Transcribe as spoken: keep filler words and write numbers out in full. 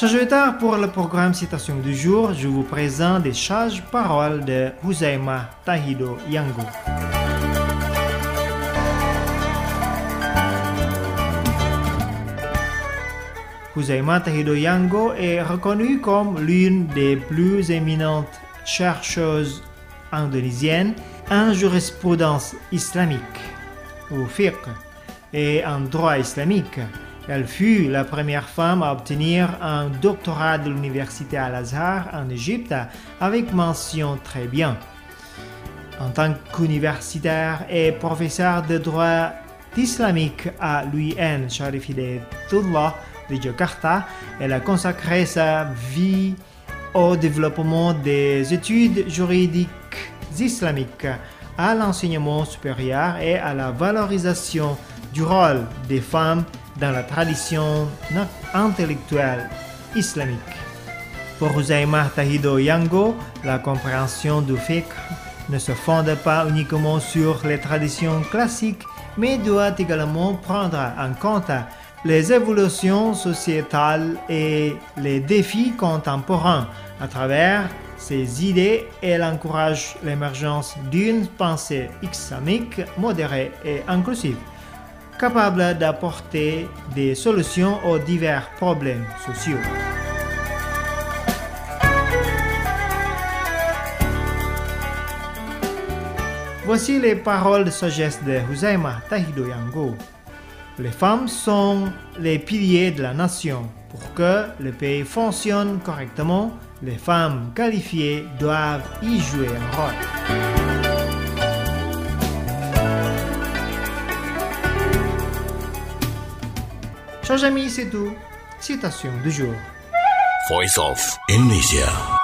Chers auditeurs, pour le programme Citation du jour, je vous présente des sages paroles de Huzaima Tahido Yango. Huzaima Tahido Yango est reconnue comme l'une des plus éminentes chercheuses indonésiennes en jurisprudence islamique, ou fiqh, et en droit islamique. Elle fut la première femme à obtenir un doctorat de l'université Al-Azhar en Égypte avec mention très bien. En tant qu'universitaire et professeur de droit islamique à l'U N Sharif Hidayatullah de Jakarta, elle a consacré sa vie au développement des études juridiques islamiques, à l'enseignement supérieur et à la valorisation du rôle des femmes dans la tradition intellectuelle islamique. Pour Huzaima Tahido Yango, la compréhension du fiqh ne se fonde pas uniquement sur les traditions classiques, mais doit également prendre en compte les évolutions sociétales et les défis contemporains. À travers ces idées, elle encourage l'émergence d'une pensée islamique modérée et inclusive, capable d'apporter des solutions aux divers problèmes sociaux. Voici les paroles de sagesse de Huzaima Tahido Yango. Les femmes sont les piliers de la nation. Pour que le pays fonctionne correctement, les femmes qualifiées doivent y jouer un rôle. Chers amis, c'est tout. Citation du jour. Voice of Indonesia.